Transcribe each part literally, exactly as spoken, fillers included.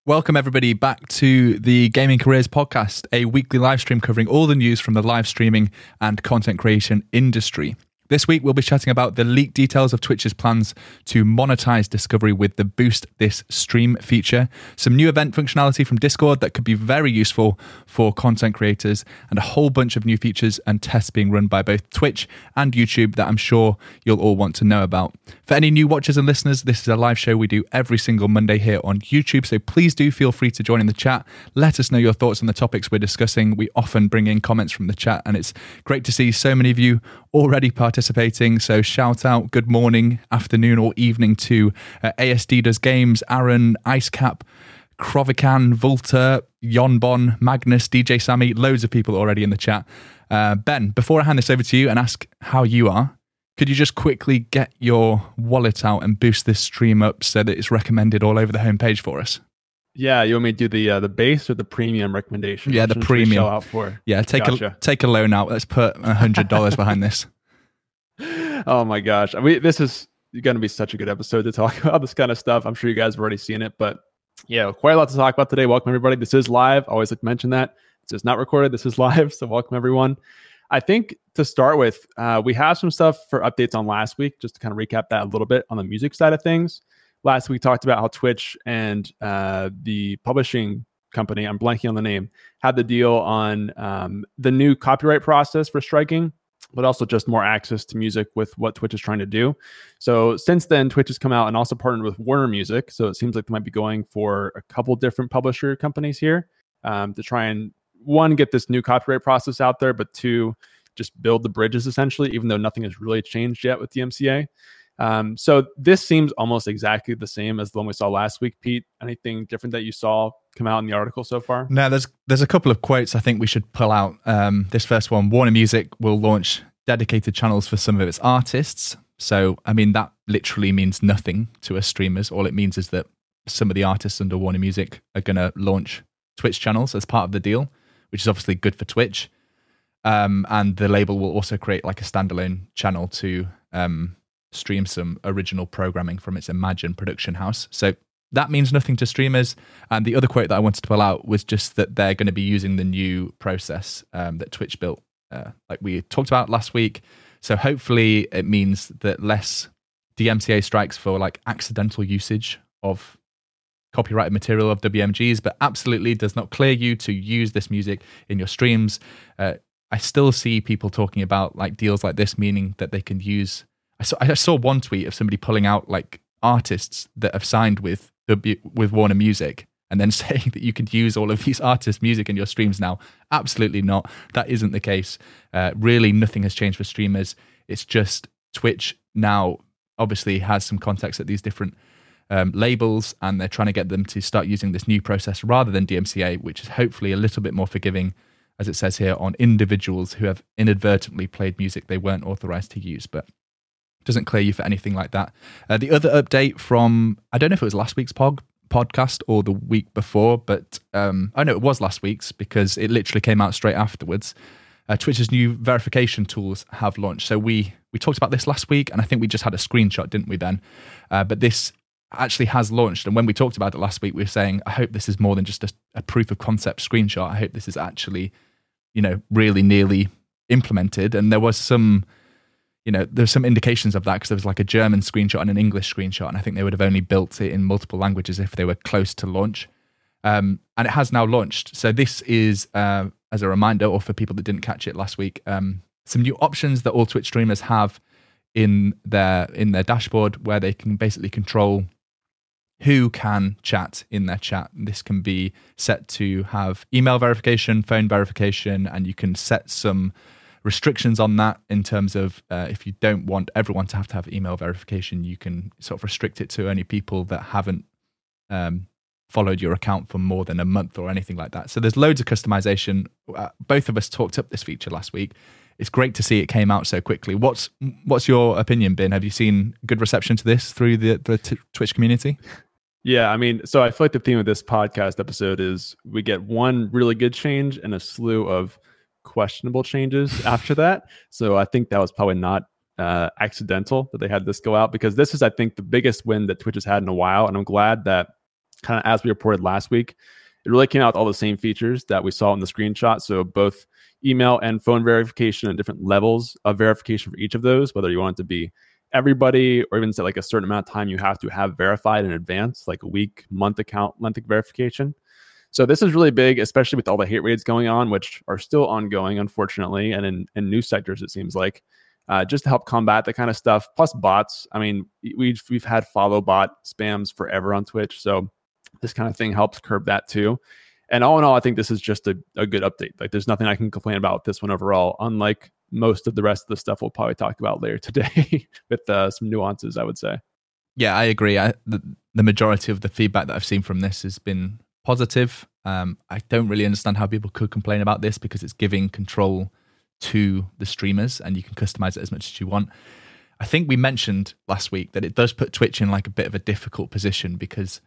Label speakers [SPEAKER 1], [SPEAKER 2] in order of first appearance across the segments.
[SPEAKER 1] Welcome everybody back to the Gaming Careers Podcast, a weekly live stream covering all the news from the live streaming and content creation industry. This week, we'll be chatting about the leaked details of Twitch's plans to monetize Discovery with the Boost This Stream feature, some new event functionality from Discord that could be very useful for content creators, and a whole bunch of new features and tests being run by both Twitch and YouTube that I'm sure you'll all want to know about. For any new watchers and listeners, this is a live show we do every single Monday here on YouTube, so please do feel free to join in the chat. Let us know your thoughts on the topics we're discussing. We often bring in comments from the chat, and it's great to see so many of you already participating. So shout out, good morning, afternoon or evening to uh, A S D Does Games, Aaron, Icecap, Krovikan, Volta, Yonbon, Magnus, D J Sammy, loads of people already in the chat. Uh, Ben, before I hand this over to you and ask how you are, could you just quickly get your wallet out and boost this stream up so that it's recommended all over the homepage for us?
[SPEAKER 2] Yeah, you want me to do the uh, the base or the premium recommendation?
[SPEAKER 1] Yeah, the premium.
[SPEAKER 2] Show out for?
[SPEAKER 1] Yeah, take gotcha. a take a loan out. Let's put a hundred dollars behind this.
[SPEAKER 2] Oh my gosh, I mean, this is going to be such a good episode to talk about this kind of stuff. I'm sure you guys have already seen it, but yeah, quite a lot to talk about today. Welcome everybody. This is live. I always like to mention that this is not recorded. This is live, so welcome everyone. I think to start with, uh, we have some stuff for updates on last week, just to kind of recap that a little bit on the music side of things. Last week, we talked about how Twitch and uh, the publishing company, I'm blanking on the name, had the deal on um, the new copyright process for striking, but also just more access to music with what Twitch is trying to do. So since then, Twitch has come out and also partnered with Warner Music. So it seems like they might be going for a couple different publisher companies here um, to try and, one, get this new copyright process out there, but two, just build the bridges essentially, even though nothing has really changed yet with the M C A. Um, so this seems almost exactly the same as the one we saw last week. Pete, anything different that you saw come out in the article so far?
[SPEAKER 1] No, there's there's a couple of quotes I think we should pull out. Um, this first one, Warner Music will launch dedicated channels for some of its artists. So, I mean, that literally means nothing to us streamers. All it means is that some of the artists under Warner Music are going to launch Twitch channels as part of the deal, which is obviously good for Twitch. Um, and the label will also create like a standalone channel to um, stream some original programming from its Imagine production house. So that means nothing to streamers. And the other quote that I wanted to pull out was just that they're going to be using the new process um, that Twitch built, uh, like we talked about last week. So hopefully it means that less D M C A strikes for like accidental usage of copyrighted material of W M Gs, but absolutely does not clear you to use this music in your streams. Uh, I still see people talking about like deals like this, meaning that they can use. I saw I saw one tweet of somebody pulling out like artists that have signed with with Warner Music and then saying that you can use all of these artists' music in your streams now. Absolutely not. That isn't the case. Uh, really, nothing has changed for streamers. It's just Twitch now obviously has some contacts at these different um, labels, and they're trying to get them to start using this new process rather than D M C A, which is hopefully a little bit more forgiving, as it says here, on individuals who have inadvertently played music they weren't authorized to use, but doesn't clear you for anything like that. Uh, the other update from, I don't know if it was last week's pod, podcast or the week before, but um, I know it was last week's because it literally came out straight afterwards. Uh, Twitch's new verification tools have launched. So we we talked about this last week, and I think we just had a screenshot, didn't we, Ben? Uh, but this actually has launched. And when we talked about it last week, we were saying, I hope this is more than just a, a proof of concept screenshot. I hope this is actually, you know, really nearly implemented. And there was some, you know, there's some indications of that because there was like a German screenshot and an English screenshot. And I think they would have only built it in multiple languages if they were close to launch. Um, and it has now launched. So this is, uh, as a reminder, or for people that didn't catch it last week, um, some new options that all Twitch streamers have in their in their dashboard where they can basically control who can chat in their chat. This can be set to have email verification, phone verification, and you can set some restrictions on that in terms of uh, if you don't want everyone to have to have email verification, you can sort of restrict it to only people that haven't um, followed your account for more than a month or anything like that. So there's loads of customization. Uh, both of us talked up this feature last week. It's great to see it came out so quickly. What's what's your opinion, Ben? Have you seen good reception to this through the, the t- Twitch community?
[SPEAKER 2] Yeah, I mean, so I feel like the theme of this podcast episode is we get one really good change and a slew of questionable changes after that. So I think that was probably not uh, accidental that they had this go out, because this is, I think, the biggest win that Twitch has had in a while. And I'm glad that kind of as we reported last week, it really came out with all the same features that we saw in the screenshot. So both email and phone verification and different levels of verification for each of those, whether you want it to be everybody or even say like a certain amount of time you have to have verified in advance, like a week, month account length verification. So this is really big, especially with all the hate raids going on, which are still ongoing, unfortunately, and in, in news sectors, it seems like, uh, just to help combat that kind of stuff. Plus bots. I mean, we've, we've had follow bot spams forever on Twitch. So this kind of thing helps curb that too. And all in all, I think this is just a, a good update. Like there's nothing I can complain about with this one overall, unlike most of the rest of the stuff we'll probably talk about later today with uh, some nuances, I would say.
[SPEAKER 1] Yeah, I agree. I, the, the majority of the feedback that I've seen from this has been positive. Um, I don't really understand how people could complain about this because it's giving control to the streamers and you can customize it as much as you want. I think we mentioned last week that it does put Twitch in like a bit of a difficult position because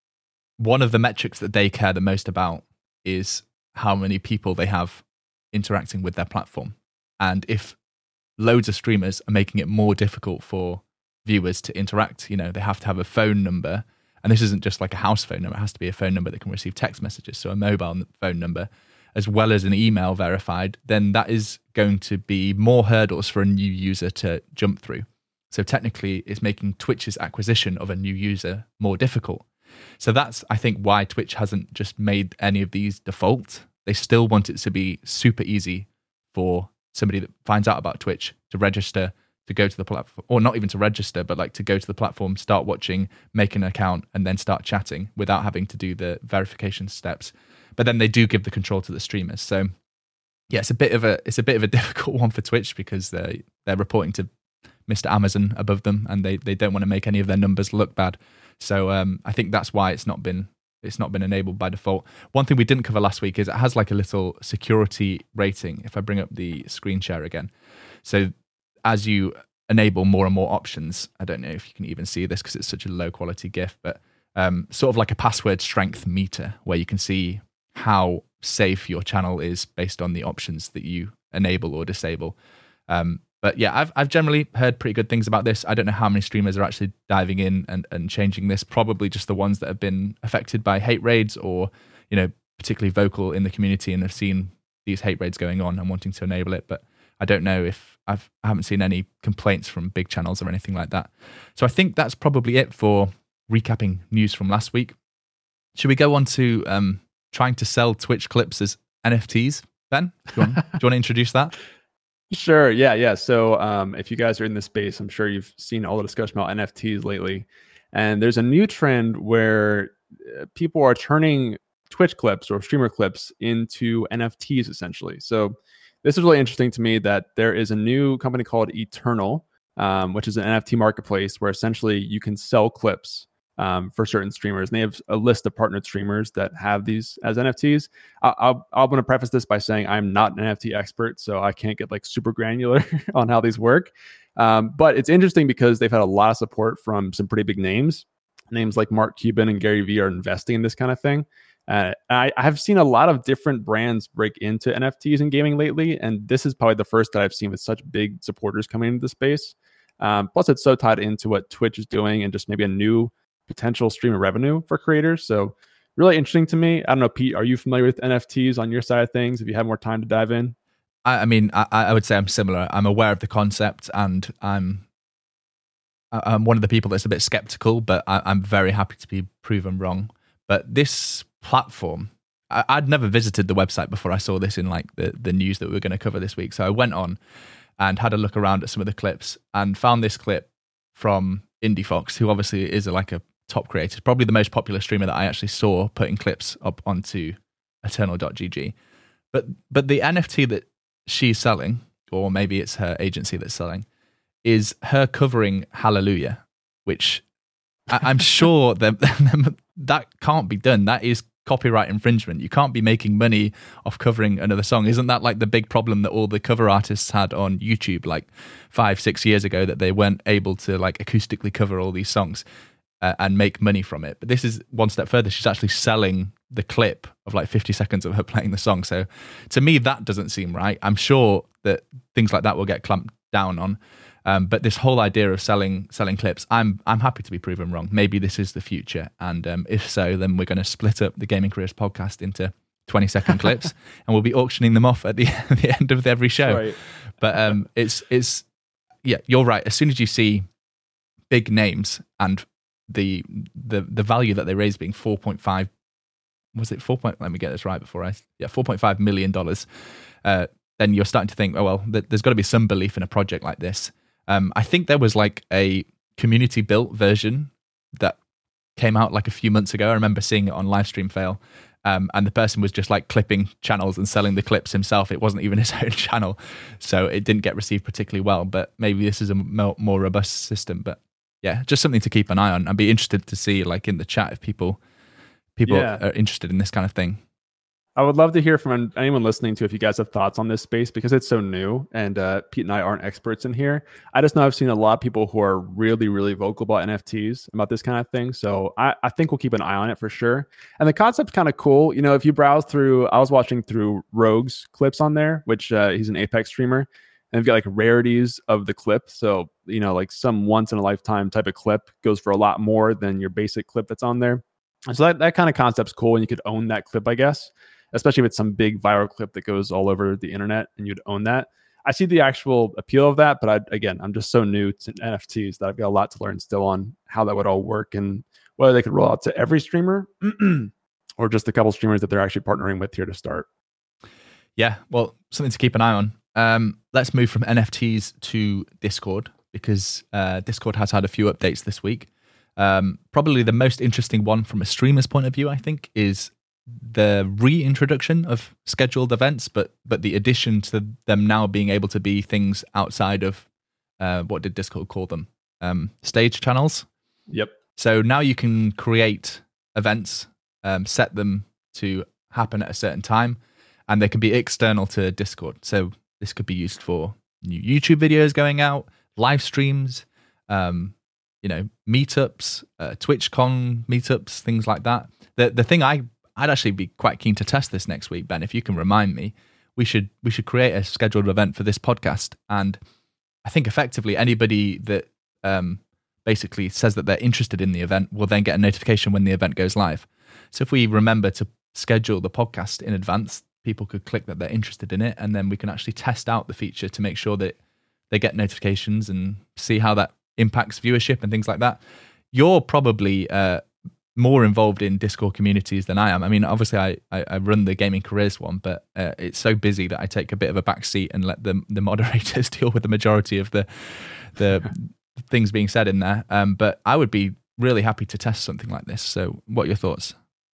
[SPEAKER 1] one of the metrics that they care the most about is how many people they have interacting with their platform. And if loads of streamers are making it more difficult for viewers to interact, you know, they have to have a phone number. And this isn't just like a house phone number. It has to be a phone number that can receive text messages. So a mobile phone number, as well as an email verified, then that is going to be more hurdles for a new user to jump through. So technically, it's making Twitch's acquisition of a new user more difficult. So that's, I think, why Twitch hasn't just made any of these default. They still want it to be super easy for somebody that finds out about Twitch to register, to go to the platform, or not even to register, but like to go to the platform, start watching, make an account, and then start chatting without having to do the verification steps. But then they do give the control to the streamers. So yeah, it's a bit of a it's a bit of a difficult one for Twitch because they they're reporting to Mister Amazon above them, and they they don't want to make any of their numbers look bad. So um, I think that's why it's not been it's not been enabled by default. One thing we didn't cover last week is it has like a little security rating. If I bring up the screen share again, so as you enable more and more options, I don't know if you can even see this because it's such a low quality GIF, but um, sort of like a password strength meter where you can see how safe your channel is based on the options that you enable or disable. Um, But yeah, I've I've generally heard pretty good things about this. I don't know how many streamers are actually diving in and, and changing this. Probably just the ones that have been affected by hate raids or, you know, particularly vocal in the community and have seen these hate raids going on and wanting to enable it. But I don't know if I've, I haven't seen any complaints from big channels or anything like that. So I think that's probably it for recapping news from last week. Should we go on to um, trying to sell Twitch clips as N F Ts? Ben, do you want, do you want to introduce that?
[SPEAKER 2] Sure. Yeah. Yeah. So um, if you guys are in this space, I'm sure you've seen all the discussion about N F Ts lately. And there's a new trend where people are turning Twitch clips or streamer clips into N F Ts, essentially. So this is really interesting to me that there is a new company called Eternal, um, which is an N F T marketplace where essentially you can sell clips um, for certain streamers. And they have a list of partnered streamers that have these as N F Ts. I, I'll, I'm going to preface this by saying I'm not an N F T expert, so I can't get like super granular on how these work. Um, but it's interesting because they've had a lot of support from some pretty big names. Names like Mark Cuban and Gary Vee are investing in this kind of thing. Uh, I, I have seen a lot of different brands break into N F Ts in gaming lately, and this is probably the first that I've seen with such big supporters coming into the space. Um, plus, it's so tied into what Twitch is doing and just maybe a new potential stream of revenue for creators. So really interesting to me. I don't know, Pete, are you familiar with N F Ts on your side of things? If you have more time to dive in.
[SPEAKER 1] I, I mean, I, I would say I'm similar. I'm aware of the concept and I'm I'm one of the people that's a bit skeptical, but I, I'm very happy to be proven wrong. But this platform, I, I'd never visited the website before I saw this in like the, the news that we were going to cover this week. So I went on and had a look around at some of the clips and found this clip from IndieFox, who obviously is a, like a top creator, probably the most popular streamer that I actually saw putting clips up onto eternal dot g g. But but the N F T that she's selling, or maybe it's her agency that's selling, is her covering Hallelujah, which I, I'm sure that that can't be done. That is copyright infringement. You can't be making money off covering another song. Isn't that like the big problem that all the cover artists had on YouTube like five, six years ago, that they weren't able to like acoustically cover all these songs uh, and make money from it? But this is one step further. She's actually selling the clip of like fifty seconds of her playing the song. So to me, that doesn't seem right. I'm sure that things like that will get clamped down on. Um, but this whole idea of selling selling clips, I'm I'm happy to be proven wrong. Maybe this is the future, and um, if so, then we're going to split up the Gaming Careers podcast into twenty second clips, and we'll be auctioning them off at the, at the end of every show. Right. But um, it's it's yeah, you're right. As soon as you see big names and the the the value that they raised being four point five, was it four point? Let me get this right before I yeah four point five million dollars. Uh, then you're starting to think, oh well, th- there's got to be some belief in a project like this. Um, I think there was like a community built version that came out like a few months ago. I remember seeing it on Livestream Fail, um, and the person was just like clipping channels and selling the clips himself. It wasn't even his own channel, so it didn't get received particularly well. But maybe this is a more, more robust system. But yeah, just something to keep an eye on. I'd be interested to see like in the chat if people people yeah. are interested in this kind of thing.
[SPEAKER 2] I would love to hear from anyone listening to if you guys have thoughts on this space, because it's so new and uh, Pete and I aren't experts in here. I just know I've seen a lot of people who are really, really vocal about N F Ts, about this kind of thing. So I, I think we'll keep an eye on it for sure. And the concept's kind of cool. You know, if you browse through, I was watching through Rogue's clips on there, which uh, he's an Apex streamer, and they've got like rarities of the clip. So, you know, like some once in a lifetime type of clip goes for a lot more than your basic clip that's on there. So that, that kind of concept's cool, and you could own that clip, I guess. Especially if it's some big viral clip that goes all over the internet and you'd own that. I see the actual appeal of that, but I, again, I'm just so new to N F Ts that I've got a lot to learn still on how that would all work and whether they could roll out to every streamer or just a couple streamers that they're actually partnering with here to start.
[SPEAKER 1] Yeah, well, something to keep an eye on. Um, let's move from N F Ts to Discord, because uh, Discord has had a few updates this week. Um, probably the most interesting one from a streamer's point of view, I think, is the reintroduction of scheduled events, but but the addition to them now being able to be things outside of uh, what did Discord call them? Um, stage channels.
[SPEAKER 2] Yep.
[SPEAKER 1] So now you can create events, um, set them to happen at a certain time, and they can be external to Discord. So this could be used for new YouTube videos going out, live streams, um, you know, meetups, uh, TwitchCon meetups, things like that. The the thing I I'd actually be quite keen to test this next week, Ben. If you can remind me, we should we should create a scheduled event for this podcast, and I think effectively anybody that um, basically says that they're interested in the event will then get a notification when the event goes live. So if we remember to schedule the podcast in advance, people could click that they're interested in it, and then we can actually test out the feature to make sure that they get notifications and see how that impacts viewership and things like that. You're probably uh, more involved in Discord communities than I am. I mean, obviously I, I, I run the Gaming Careers one, but uh, it's so busy that I take a bit of a back seat and let the, the moderators deal with the majority of the the things being said in there. Um, but I would be really happy to test something like this. So what are your thoughts?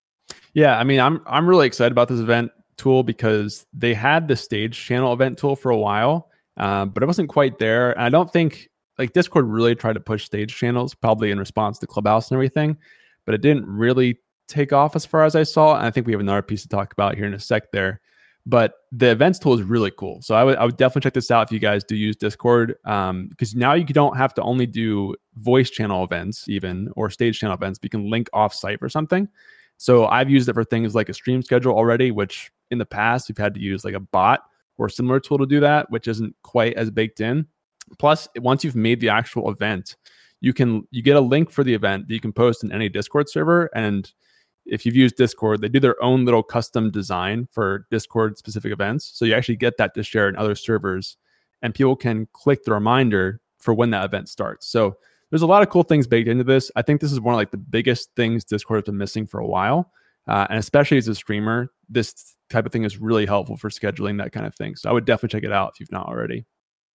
[SPEAKER 2] Yeah, I mean, I'm I'm really excited about this event tool because they had the stage channel event tool for a while, um, but it wasn't quite there. And I don't think, like, Discord really tried to push stage channels, probably in response to Clubhouse and everything, but it didn't really take off as far as I saw. And I think we have another piece to talk about here in a sec there. But the events tool is really cool. So I would I would definitely check this out if you guys do use Discord, um, because now you don't have to only do voice channel events even or stage channel events, but you can link off-site or something. So I've used it for things like a stream schedule already, which in the past we've had to use like a bot or a similar tool to do that, which isn't quite as baked in. Plus, once you've made the actual event, you can you get a link for the event that you can post in any Discord server. And if you've used Discord, they do their own little custom design for Discord specific events. So you actually get that to share in other servers, and people can click the reminder for when that event starts. So there's a lot of cool things baked into this. I think this is one of like the biggest things Discord has been missing for a while. Uh, and especially as a streamer, this type of thing is really helpful for scheduling that kind of thing. So I would definitely check it out if you've not already.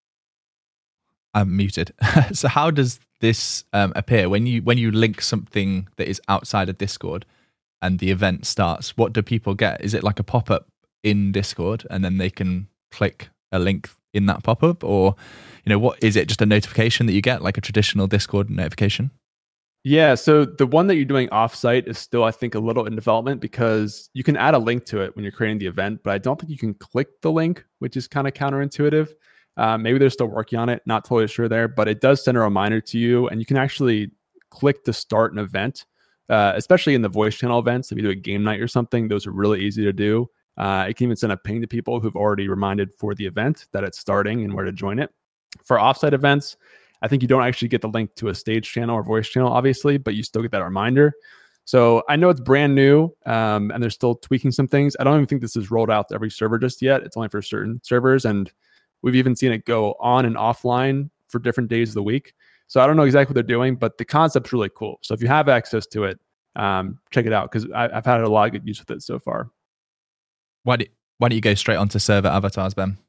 [SPEAKER 1] I'm muted. So how does this um, appear when you when you link something that is outside of Discord and the event starts? What do people get? Is it like a pop-up in Discord and then they can click a link in that pop-up? Or, you know, what is it, just a notification that you get, like a traditional Discord notification?
[SPEAKER 2] Yeah, so the one that you're doing off-site is still, I think, a little in development because you can add a link to it when you're creating the event, but I don't think you can click the link, which is kind of counterintuitive. Uh, maybe they're still working on it, not totally sure there, but it does send a reminder to you, and you can actually click to start an event, uh, especially in the voice channel events. If you do a game night or something, those are really easy to do. Uh, it can even send a ping to people who've already reminded for the event that it's starting and where to join it. For offsite events, I think you don't actually get the link to a stage channel or voice channel, obviously, but you still get that reminder. So I know it's brand new um, and they're still tweaking some things. I don't even think this is rolled out to every server just yet. It's only for certain servers. And we've even seen it go on and offline for different days of the week. So I don't know exactly what they're doing, but the concept's really cool. So if you have access to it, um, check it out because I've had a lot of good use with it so far.
[SPEAKER 1] Why, do, why don't you go straight onto server avatars, Ben?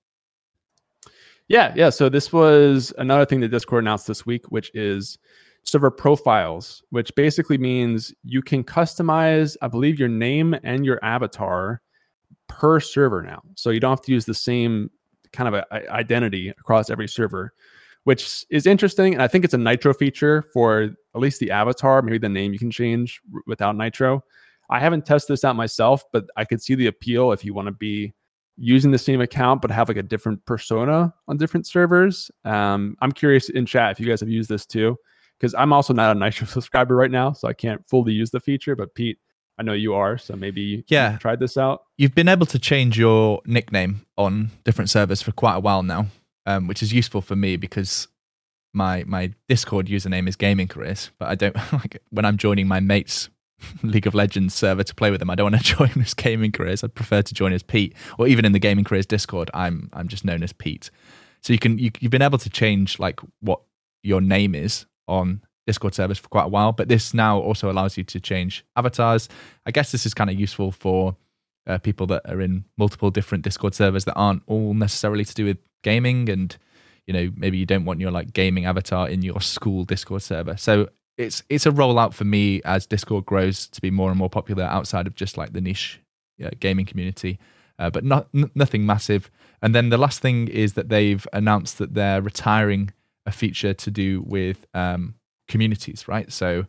[SPEAKER 2] Yeah, yeah. So this was another thing that Discord announced this week, which is server profiles, which basically means you can customize, I believe, your name and your avatar per server now. So you don't have to use the same kind of a, a identity across every server, which is interesting. And I think it's a Nitro feature for at least the avatar. Maybe the name you can change r- without Nitro. I haven't tested this out myself, but I could see the appeal if you want to be using the same account but have like a different persona on different servers. Um, I'm curious in chat if you guys have used this too, because I'm also not a Nitro subscriber right now, so I can't fully use the feature. But Pete, I know you are, so maybe
[SPEAKER 1] yeah.
[SPEAKER 2] you've tried this out.
[SPEAKER 1] You've been able to change your nickname on different servers for quite a while now, um, which is useful for me because my my Discord username is Gaming Careers, but I don't like when I'm joining my mates League of Legends server to play with them. I don't want to join as Gaming Careers. I'd prefer to join as Pete, or even in the Gaming Careers Discord, I'm I'm just known as Pete. So you can you, you've been able to change like what your name is on Discord servers for quite a while, but this now also allows you to change avatars. I guess this is kind of useful for uh, people that are in multiple different Discord servers that aren't all necessarily to do with gaming, and you know maybe you don't want your like gaming avatar in your school Discord server. So It's it's a rollout for me as Discord grows to be more and more popular outside of just like the niche uh, gaming community, uh, but not n- nothing massive. And then the last thing is that they've announced that they're retiring a feature to do with um, communities, right? So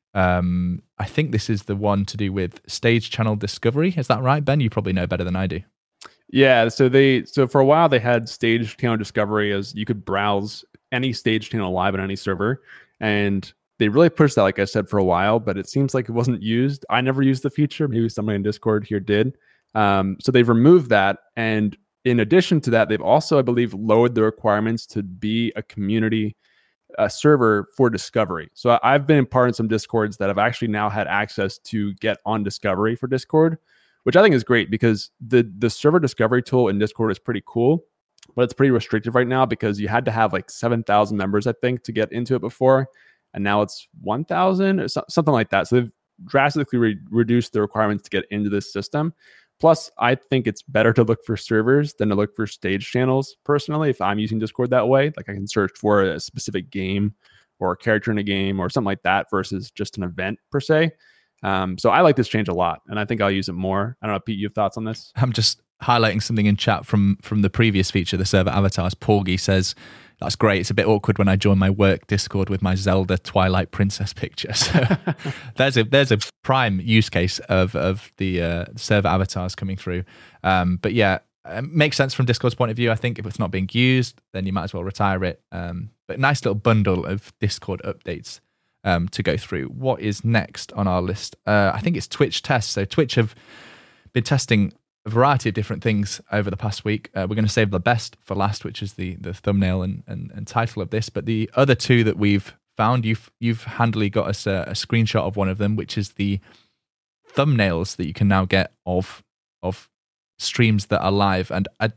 [SPEAKER 1] um, I think this is the one to do with stage channel discovery. Is that right, Ben? You probably know better than I do.
[SPEAKER 2] Yeah, so they so for a while they had stage channel discovery as you could browse any stage channel live on any server, and they really pushed that, like I said, for a while, but it seems like it wasn't used. I never used the feature. Maybe somebody in Discord here did. Um, so they've removed that. And in addition to that, they've also, I believe, lowered the requirements to be a community uh, server for discovery. So I, I've been part of some Discords that have actually now had access to get on discovery for Discord, which I think is great because the, the server discovery tool in Discord is pretty cool, but it's pretty restrictive right now because you had to have like seven thousand members, I think, to get into it before. And now it's one thousand or so, something like that. So they've drastically re- reduced the requirements to get into this system. Plus, I think it's better to look for servers than to look for stage channels. Personally, if I'm using Discord that way, like I can search for a specific game or a character in a game or something like that versus just an event per se. Um, so I like this change a lot, and I think I'll use it more. I don't know, Pete, you have thoughts on this?
[SPEAKER 1] I'm just highlighting something in chat from from the previous feature, the server avatars. Porgy says, that's great. It's a bit awkward when I join my work Discord with my Zelda Twilight Princess picture. So there's a there's a prime use case of of the uh, server avatars coming through. Um, but yeah, it makes sense from Discord's point of view. I think if it's not being used, then you might as well retire it. Um, but nice little bundle of Discord updates um, to go through. What is next on our list? Uh, I think it's Twitch tests. So Twitch have been testing a variety of different things over the past week. Uh, we're going to save the best for last, which is the the thumbnail and, and, and title of this. But the other two that we've found, you've you've handily got us a, a screenshot of one of them, which is the thumbnails that you can now get of of streams that are live. And I,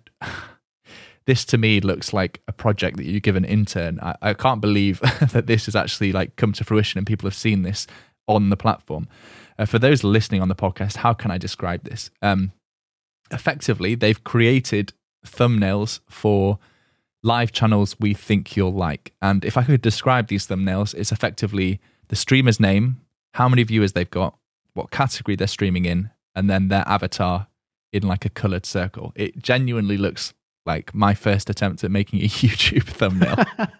[SPEAKER 1] this to me looks like a project that you give an intern. I, I can't believe that this has actually like come to fruition and people have seen this on the platform. Uh, for those listening on the podcast, how can I describe this? Um, effectively, they've created thumbnails for live channels we think you'll like. And if I could describe these thumbnails, it's effectively the streamer's name, how many viewers they've got, what category they're streaming in, and then their avatar in like a colored circle. It genuinely looks like my first attempt at making a YouTube thumbnail.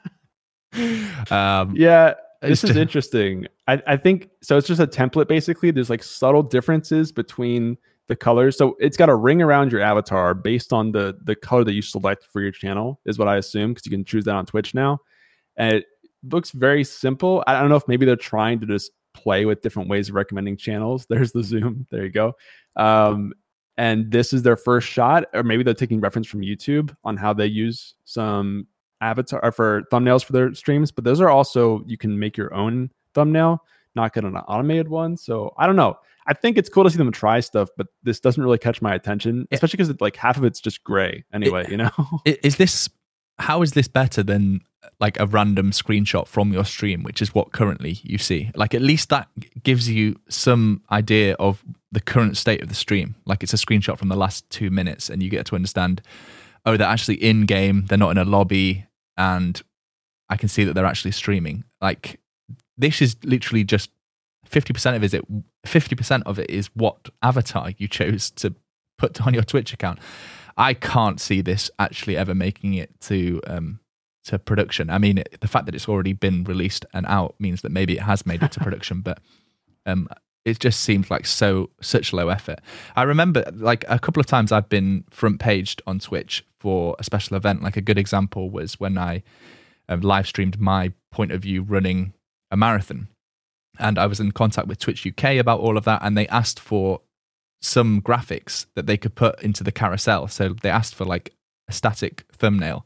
[SPEAKER 1] um,
[SPEAKER 2] yeah, this is interesting. I, I think, so it's just a template basically. There's like subtle differences between the colors. So it's got a ring around your avatar based on the the color that you select for your channel is what I assume, because you can choose that on Twitch now. And it looks very simple. I don't know if maybe they're trying to just play with different ways of recommending channels. There's the zoom. There you go. Um, and this is their first shot, or maybe they're taking reference from YouTube on how they use some avatar or for thumbnails for their streams, but those are also, you can make your own thumbnail, not get an automated one. So I don't know. I think it's cool to see them try stuff, but this doesn't really catch my attention, especially because like half of it's just gray anyway,
[SPEAKER 1] it,
[SPEAKER 2] you know?
[SPEAKER 1] Is this, how is this better than like a random screenshot from your stream, which is what currently you see? Like at least that gives you some idea of the current state of the stream. Like it's a screenshot from the last two minutes and you get to understand, oh, they're actually in game, they're not in a lobby, and I can see that they're actually streaming. Like this is literally just fifty percent of it, fifty percent of it is what avatar you chose to put on your Twitch account. I can't see this actually ever making it to um, to production. I mean, it, the fact that it's already been released and out means that maybe it has made it to production, but um, it just seems like so such low effort. I remember like a couple of times I've been front paged on Twitch for a special event. Like a good example was when I uh, live streamed my point of view running a marathon. And I was in contact with Twitch U K about all of that, and they asked for some graphics that they could put into the carousel. So they asked for like a static thumbnail.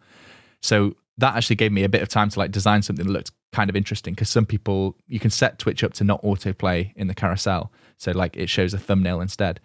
[SPEAKER 1] So that actually gave me a bit of time to like design something that looked kind of interesting, because some people, you can set Twitch up to not autoplay in the carousel. So like it shows a thumbnail instead.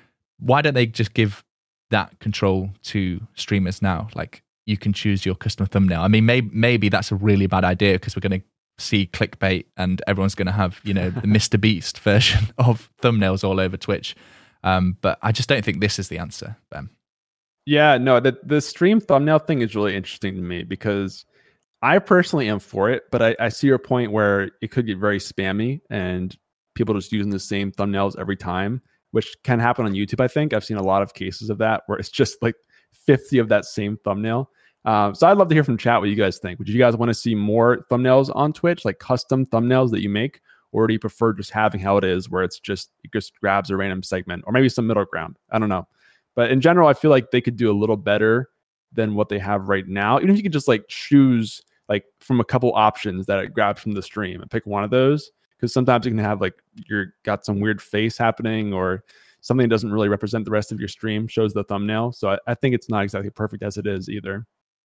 [SPEAKER 1] Why don't they just give that control to streamers now? Like you can choose your custom thumbnail. I mean, maybe, maybe that's a really bad idea because we're going to see clickbait and everyone's going to have, you know, the Mister Beast version of thumbnails all over Twitch. Um, but I just don't think this is the answer, Ben.
[SPEAKER 2] Yeah, no, the, the stream thumbnail thing is really interesting to me because I personally am for it, but I, I see your point where it could get very spammy and people just using the same thumbnails every time, which can happen on YouTube, I think. I've seen a lot of cases of that where it's just like fifty of that same thumbnail. Um, so I'd love to hear from chat what you guys think. Would you guys want to see more thumbnails on Twitch, like custom thumbnails that you make? Or do you prefer just having how it is where it's just, it just grabs a random segment or maybe some middle ground? I don't know. But in general, I feel like they could do a little better than what they have right now. Even if you could just like choose like from a couple options that it grabs from the stream and pick one of those. Because sometimes you can have like you're got some weird face happening or something that doesn't really represent the rest of your stream, shows the thumbnail. So I, I think it's not exactly perfect as it is either.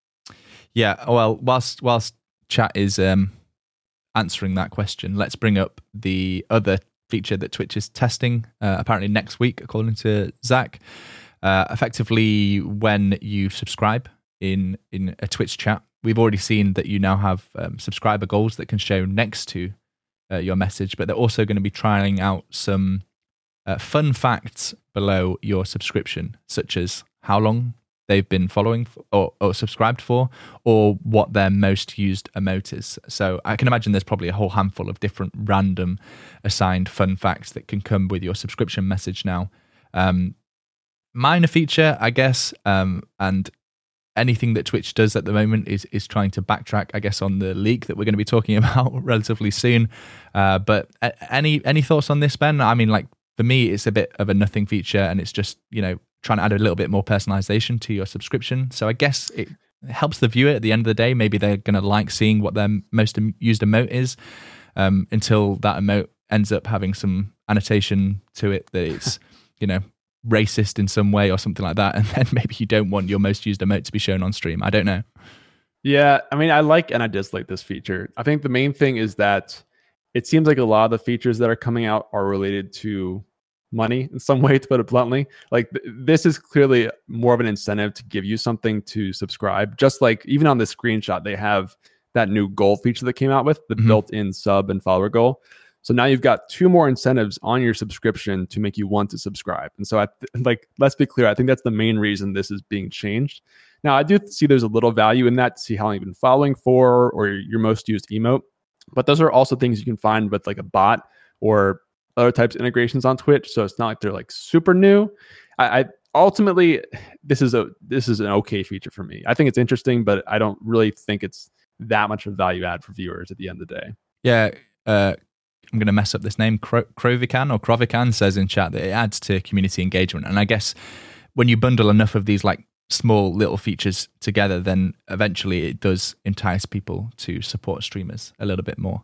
[SPEAKER 1] Yeah, well, whilst whilst chat is um, answering that question, let's bring up the other feature that Twitch is testing uh, apparently next week, according to Zach. Uh, effectively, when you subscribe in in a Twitch chat, we've already seen that you now have um, subscriber goals that can show next to uh, your message, but they're also going to be trying out some uh, fun facts below your subscription, such as how long they've been following for, or, or subscribed for, or what their most used emote is. So I can imagine there's probably a whole handful of different random assigned fun facts that can come with your subscription message now. Um, minor feature, I guess, um, and anything that Twitch does at the moment is is trying to backtrack, I guess, on the leak that we're going to be talking about relatively soon. Uh, but any any thoughts on this, Ben? I mean, like for me, it's a bit of a nothing feature, and it's just, you know, trying to add a little bit more personalization to your subscription. So I guess it helps the viewer at the end of the day. Maybe they're going to like seeing what their most used emote is um, until that emote ends up having some annotation to it that it's, you know, racist in some way or something like that. And then maybe you don't want your most used emote to be shown on stream. I don't know.
[SPEAKER 2] Yeah, I mean, I like and I dislike this feature. I think the main thing is that it seems like a lot of the features that are coming out are related to money in some way, to put it bluntly. Like th- this is clearly more of an incentive to give you something to subscribe. Just like even on the screenshot, they have that new goal feature that came out with the mm-hmm. built-in sub and follower goal. So now you've got two more incentives on your subscription to make you want to subscribe. And so I th- like, let's be clear. I think that's the main reason this is being changed. Now I do see there's a little value in that to see how long you've been following for or your, your most used emote. But those are also things you can find with like a bot or other types of integrations on Twitch. So it's not like they're like super new. I, I ultimately, this is a this is an okay feature for me. I think it's interesting, but I don't really think it's that much of a value add for viewers at the end of the day.
[SPEAKER 1] Yeah, uh, I'm going to mess up this name. Kro- Krovikan or Krovikan says in chat that it adds to community engagement. And I guess when you bundle enough of these like small little features together, then eventually it does entice people to support streamers a little bit more.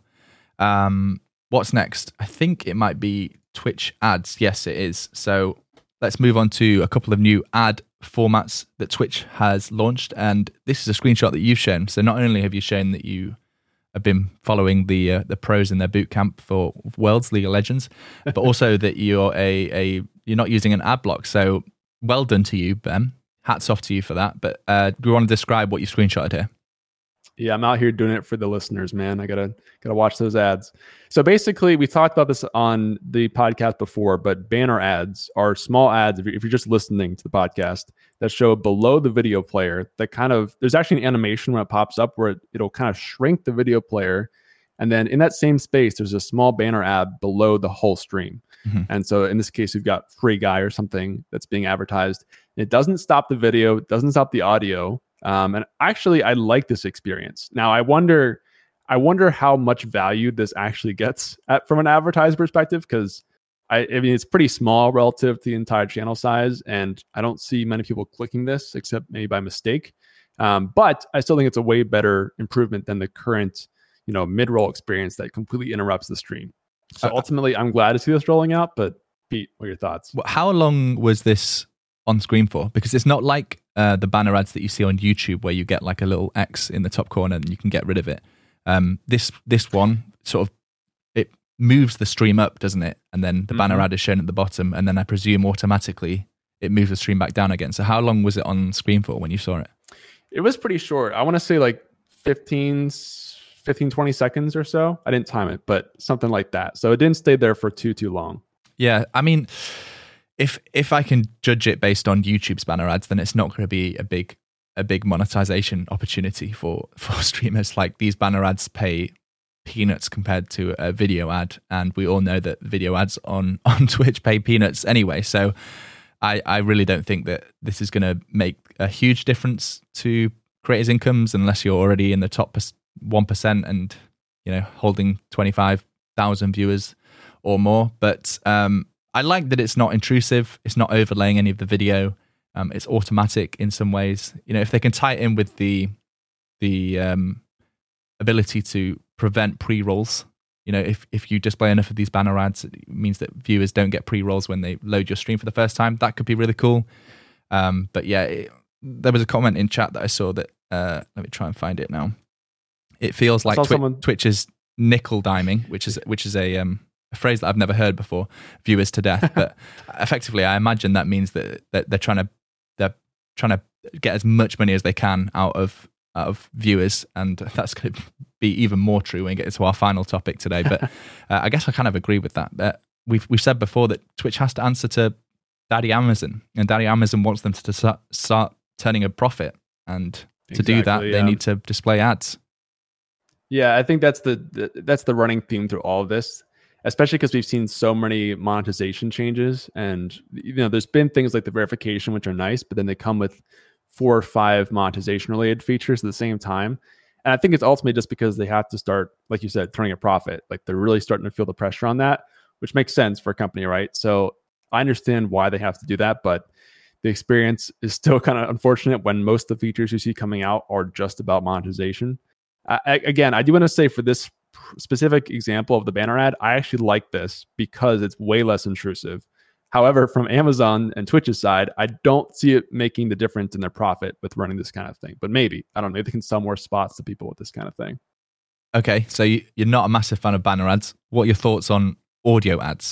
[SPEAKER 1] Um, What's next? I think it might be Twitch ads. Yes, it is. So let's move on to a couple of new ad formats that Twitch has launched, and this is a screenshot that you've shown. So not only have you shown that you have been following the uh, the pros in their boot camp for Worlds, League of Legends, but also that you're a a you're not using an ad block. So well done to you, Ben. Hats off to you for that. But uh, do you want to describe what you've screenshotted here?
[SPEAKER 2] Yeah, I'm out here doing it for the listeners, man. I gotta gotta watch those ads. So basically, we talked about this on the podcast before, but banner ads are small ads if you're, if you're just listening to the podcast that show below the video player. That kind of there's actually an animation when it pops up where it, it'll kind of shrink the video player, and then in that same space, there's a small banner ad below the whole stream. Mm-hmm. And so in this case, we've got free guy or something that's being advertised. It doesn't stop the video, it doesn't stop the audio. Um, and actually, I like this experience. Now, I wonder, I wonder how much value this actually gets at, from an advertiser perspective, because I, I mean, it's pretty small relative to the entire channel size, and I don't see many people clicking this except maybe by mistake. Um, but I still think it's a way better improvement than the current, you know, mid-roll experience that completely interrupts the stream. So uh, ultimately, I'm glad to see this rolling out. But Pete, what are your thoughts?
[SPEAKER 1] How long was this on screen for? Because it's not like uh, the banner ads that you see on YouTube where you get like a little X in the top corner and you can get rid of it. Um, this this one sort of, it moves the stream up, doesn't it? And then the mm-hmm. banner ad is shown at the bottom, and then I presume automatically it moves the stream back down again. So how long was it on screen for when you saw it?
[SPEAKER 2] It was pretty short. I want to say like fifteen, fifteen, twenty seconds or so. I didn't time it, but something like that. So it didn't stay there for too, too long.
[SPEAKER 1] Yeah, I mean, If if I can judge it based on YouTube's banner ads, then it's not going to be a big a big monetization opportunity for, for streamers. Like, these banner ads pay peanuts compared to a video ad, and we all know that video ads on, on Twitch pay peanuts anyway. So I, I really don't think that this is going to make a huge difference to creators' incomes unless you're already in the top one percent and, you know, holding twenty-five thousand viewers or more. But um, I like that it's not intrusive. It's not overlaying any of the video. Um, it's automatic in some ways. You know, if they can tie it in with the the um, ability to prevent pre-rolls, you know, if, if you display enough of these banner ads, it means that viewers don't get pre-rolls when they load your stream for the first time. That could be really cool. Um, but yeah, it, there was a comment in chat that I saw that, uh, let me try and find it now. It feels like Twi- someone... Twitch is nickel diming, which is which is a... Um, a phrase that I've never heard before, viewers to death. But effectively, I imagine that means that, that they're trying to they're trying to get as much money as they can out of out of viewers, and that's going to be even more true when we get into our final topic today. But uh, I guess I kind of agree with that. But we've we've said before that Twitch has to answer to Daddy Amazon, and Daddy Amazon wants them to start, start turning a profit, and to exactly, do that, yeah. they need to display ads.
[SPEAKER 2] Yeah, I think that's the, the that's the running theme through all of this. Especially because we've seen so many monetization changes, and you know, there's been things like the verification, which are nice, but then they come with four or five monetization related features at the same time. And I think it's ultimately just because they have to start, like you said, turning a profit. Like, they're really starting to feel the pressure on that, which makes sense for a company, right? So I understand why they have to do that, but the experience is still kind of unfortunate when most of the features you see coming out are just about monetization. I, I, again, I do want to say for this specific example of the banner ad, I actually like this because it's way less intrusive. However, from Amazon and Twitch's side, I don't see it making the difference in their profit with running this kind of thing. But maybe, I don't know, maybe they can sell more spots to people with this kind of thing.
[SPEAKER 1] Okay, so you, you're not a massive fan of banner ads. What are your thoughts on audio ads?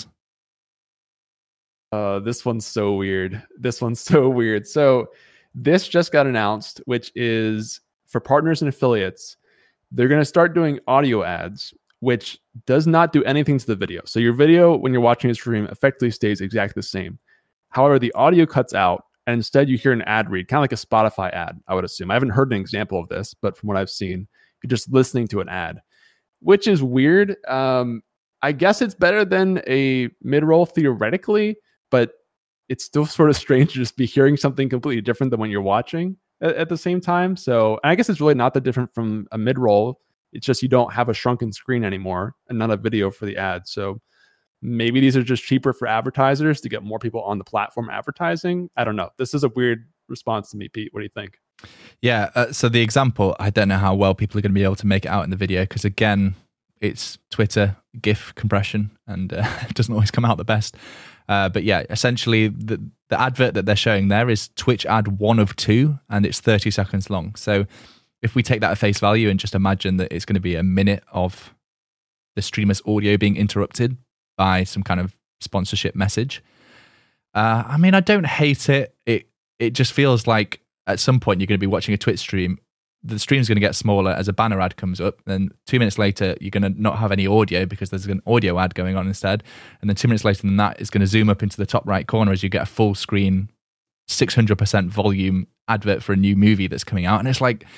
[SPEAKER 2] Uh, this one's so weird. This one's so weird. So this just got announced, which is for partners and affiliates. They're going to start doing audio ads, which does not do anything to the video. So your video, when you're watching a stream, effectively stays exactly the same. However, the audio cuts out, and instead you hear an ad read, kind of like a Spotify ad, I would assume. I haven't heard an example of this, but from what I've seen, you're just listening to an ad, which is weird. Um, I guess it's better than a mid-roll theoretically, but it's still sort of strange to just be hearing something completely different than when you're watching at the same time. So I guess it's really not that different from a mid-roll. It's just you don't have a shrunken screen anymore and not a video for the ad. So maybe these are just cheaper for advertisers to get more people on the platform advertising. I don't know. This is a weird response to me, Pete. What do you think?
[SPEAKER 1] Yeah. Uh, so the example, I don't know how well people are going to be able to make it out in the video because, again, it's Twitter GIF compression, and uh, it doesn't always come out the best. Uh, but yeah, essentially the the advert that they're showing there is Twitch ad one of two, and it's thirty seconds long. So if we take that at face value and just imagine that it's going to be a minute of the streamer's audio being interrupted by some kind of sponsorship message, uh, I mean, I don't hate it. It it just feels like at some point you're going to be watching a Twitch stream. The stream's going to get smaller as a banner ad comes up. Then two minutes later, you're going to not have any audio because there's an audio ad going on instead. And then two minutes later than that, it's going to zoom up into the top right corner as you get a full screen, six hundred percent volume advert for a new movie that's coming out. And it's like,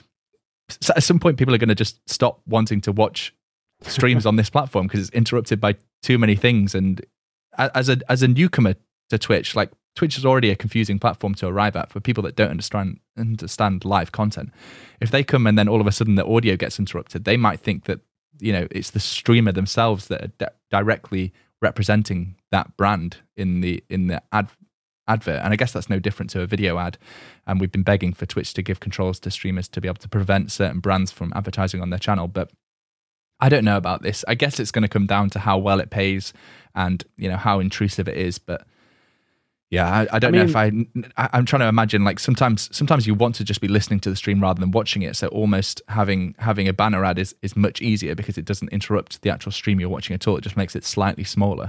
[SPEAKER 1] at some point, people are going to just stop wanting to watch streams on this platform because it's interrupted by too many things. And as a as a newcomer to Twitch, like, Twitch is already a confusing platform to arrive at for people that don't understand understand live content. If they come and then all of a sudden the audio gets interrupted, they might think that, you know, it's the streamer themselves that are di- directly representing that brand in the in the ad advert. And I guess that's no different to a video ad. And we've been begging for Twitch to give controls to streamers to be able to prevent certain brands from advertising on their channel. But I don't know about this. I guess it's going to come down to how well it pays and, you know, how intrusive it is. But yeah, I, I don't I mean, know if I, I, I'm trying to imagine, like, sometimes sometimes you want to just be listening to the stream rather than watching it. So almost having having a banner ad is, is much easier because it doesn't interrupt the actual stream you're watching at all. It just makes it slightly smaller.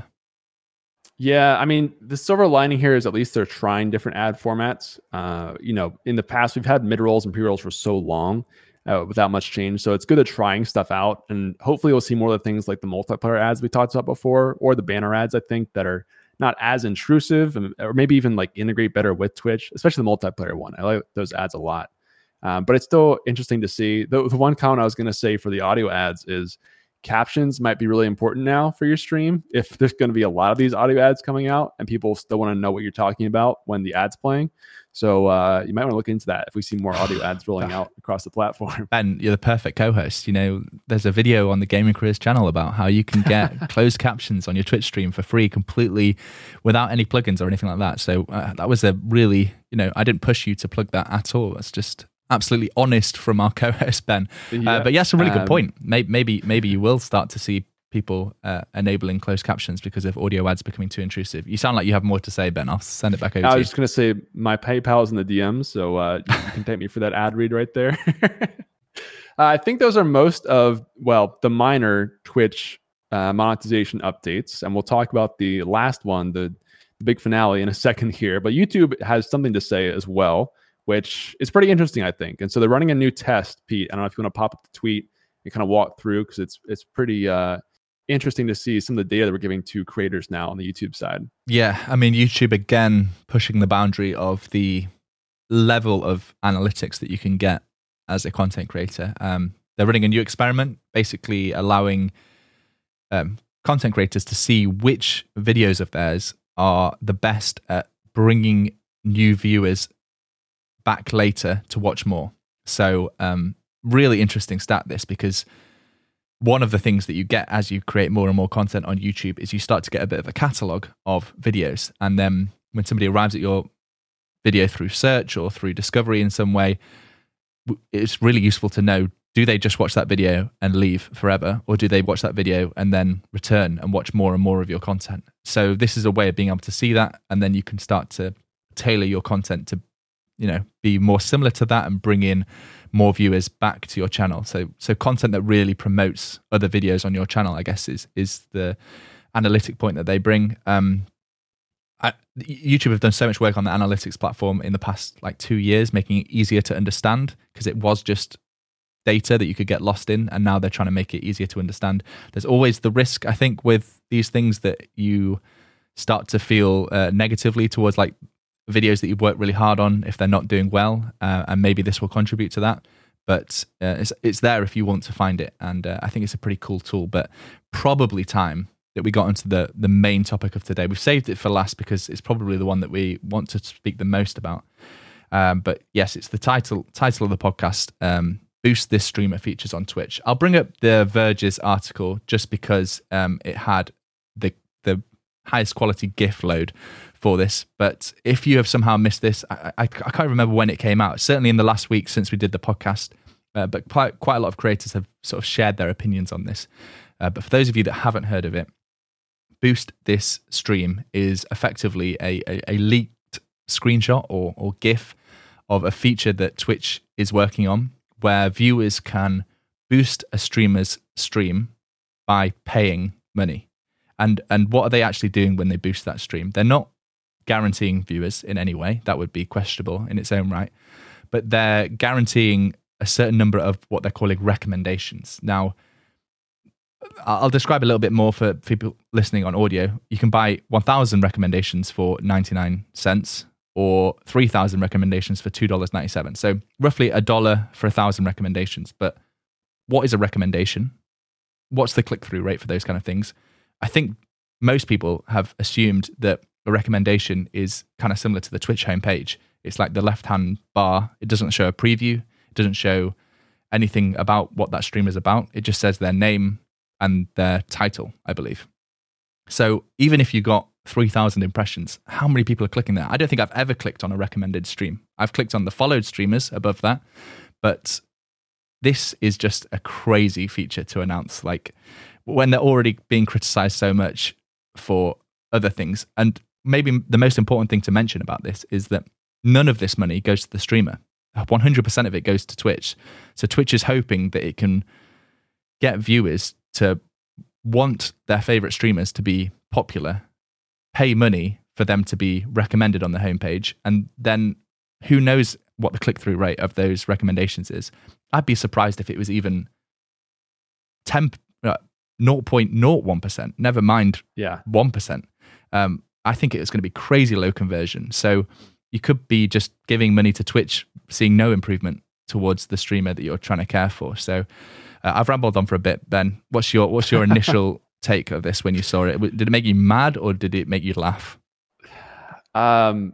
[SPEAKER 2] Yeah, I mean, the silver lining here is at least they're trying different ad formats. Uh, you know, in the past, we've had mid-rolls and pre-rolls for so long uh, without much change. So it's good at trying stuff out. And hopefully we'll see more of the things like the multiplayer ads we talked about before, or the banner ads, I think, that are not as intrusive, and, or maybe even like integrate better with Twitch, especially the multiplayer one. I like those ads a lot. Um, but it's still interesting to see. The, the one comment I was going to say for the audio ads is captions might be really important now for your stream. If there's going to be a lot of these audio ads coming out and people still want to know what you're talking about when the ad's playing. So uh, you might want to look into that if we see more audio ads rolling out across the platform.
[SPEAKER 1] Ben, you're the perfect co-host. You know, there's a video on the Gaming Careers channel about how you can get closed captions on your Twitch stream for free, completely without any plugins or anything like that. So uh, that was a really, you know, I didn't push you to plug that at all. It's just absolutely honest from our co-host, Ben. Yeah. Uh, but yeah, it's a really um, good point. Maybe, maybe, maybe you will start to see people uh, enabling closed captions because of audio ads becoming too intrusive. You sound like you have more to say, Ben. I'll send it back over
[SPEAKER 2] I
[SPEAKER 1] to you.
[SPEAKER 2] I was just going to say my PayPal is in the D Ms, so uh, you can thank me for that ad read right there. uh, I think those are most of, well, the minor Twitch uh, monetization updates, and we'll talk about the last one, the, the big finale, in a second here. But YouTube has something to say as well, which is pretty interesting, I think. And so they're running a new test, Pete. I don't know if you want to pop up the tweet and kind of walk through, because it's it's pretty uh, interesting to see some of the data that we're giving to creators now on the YouTube side.
[SPEAKER 1] Yeah, I mean, YouTube, again, pushing the boundary of the level of analytics that you can get as a content creator. Um, they're running a new experiment, basically allowing um, content creators to see which videos of theirs are the best at bringing new viewers back later to watch more. So um, really interesting stat this, because one of the things that you get as you create more and more content on YouTube is you start to get a bit of a catalog of videos. And then when somebody arrives at your video through search or through discovery in some way, it's really useful to know, do they just watch that video and leave forever? Or do they watch that video and then return and watch more and more of your content? So this is a way of being able to see that. And then you can start to tailor your content to, you know, be more similar to that and bring in more viewers back to your channel. So so content that really promotes other videos on your channel, I guess, is is the analytic point that they bring. Um, I, YouTube have done so much work on the analytics platform in the past like two years, making it easier to understand, because it was just data that you could get lost in, and now they're trying to make it easier to understand. There's always the risk, I think, with these things that you start to feel uh, negatively towards like videos that you've worked really hard on if they're not doing well, uh, and maybe this will contribute to that. But uh, it's it's there if you want to find it, and uh, I think it's a pretty cool tool. But probably time that we got onto the the main topic of today. We've saved it for last because it's probably the one that we want to speak the most about. Um, but yes, it's the title title of the podcast. Um, Boost this streamer features on Twitch. I'll bring up the Verge's article just because um, it had the the highest quality GIF load for this. But if you have somehow missed this, I, I, I can't remember when it came out. Certainly in the last week since we did the podcast, uh, but quite, quite a lot of creators have sort of shared their opinions on this. Uh, but for those of you that haven't heard of it, Boost This Stream is effectively a, a, a leaked screenshot or, or GIF of a feature that Twitch is working on, where viewers can boost a streamer's stream by paying money. And and what are they actually doing when they boost that stream? They're not guaranteeing viewers in any way. That would be questionable in its own right. But they're guaranteeing a certain number of what they're calling recommendations. Now, I'll describe a little bit more for people listening on audio. You can buy one thousand recommendations for ninety-nine cents or three thousand recommendations for two dollars and ninety-seven cents. So roughly a dollar for one thousand recommendations. But what is a recommendation? What's the click-through rate for those kind of things? I think most people have assumed that a recommendation is kind of similar to the Twitch homepage. It's like the left-hand bar. It doesn't show a preview. It doesn't show anything about what that stream is about. It just says their name and their title, I believe. So even if you got three thousand impressions, how many people are clicking there? I don't think I've ever clicked on a recommended stream. I've clicked on the followed streamers above that, but this is just a crazy feature to announce, like when they're already being criticized so much for other things. And maybe the most important thing to mention about this is that none of this money goes to the streamer. one hundred percent of it goes to Twitch. So Twitch is hoping that it can get viewers to want their favorite streamers to be popular, pay money for them to be recommended on the homepage, and then who knows what the click-through rate of those recommendations is. I'd be surprised if it was even ten, uh, zero point zero one percent, never mind
[SPEAKER 2] yeah.
[SPEAKER 1] one percent. Um, I think it's going to be crazy low conversion. So you could be just giving money to Twitch, seeing no improvement towards the streamer that you're trying to care for. So uh, I've rambled on for a bit. Ben, what's your what's your initial take of this when you saw it? Did it make you mad or did it make you laugh?
[SPEAKER 2] Um,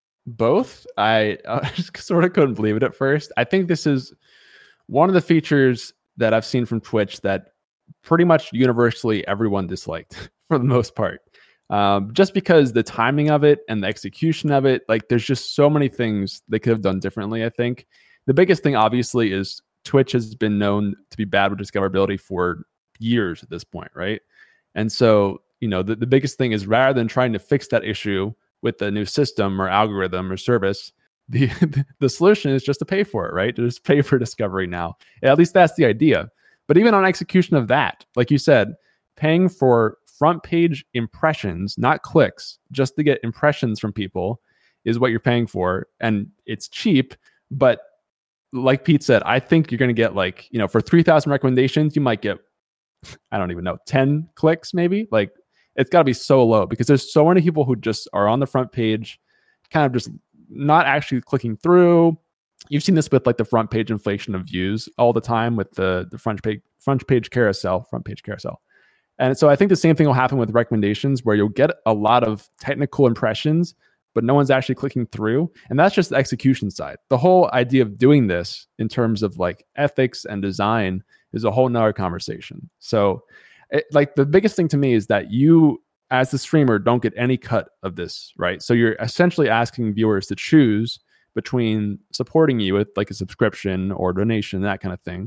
[SPEAKER 2] both. I, I just sort of couldn't believe it at first. I think this is one of the features that I've seen from Twitch that pretty much universally everyone disliked for the most part. Um, just because the timing of it and the execution of it, like there's just so many things they could have done differently, I think. The biggest thing, obviously, is Twitch has been known to be bad with discoverability for years at this point, right? And so, you know, the, the biggest thing is rather than trying to fix that issue with the new system or algorithm or service, the the solution is just to pay for it, right? To just pay for discovery now. At least that's the idea. But even on execution of that, like you said, paying for front page impressions, not clicks, just to get impressions from people is what you're paying for. And it's cheap, but like Pete said, I think you're going to get like, you know, for three thousand recommendations, you might get, I don't even know, ten clicks maybe. Like it's got to be so low because there's so many people who just are on the front page, kind of just not actually clicking through. You've seen this with like the front page inflation of views all the time with the, the front page, front page carousel, front page carousel. And so I think the same thing will happen with recommendations where you'll get a lot of technical impressions, but no one's actually clicking through. And that's just the execution side. The whole idea of doing this in terms of like ethics and design is a whole nother conversation. So it, like the biggest thing to me is that you as the streamer don't get any cut of this, right? So you're essentially asking viewers to choose between supporting you with like a subscription or donation, that kind of thing,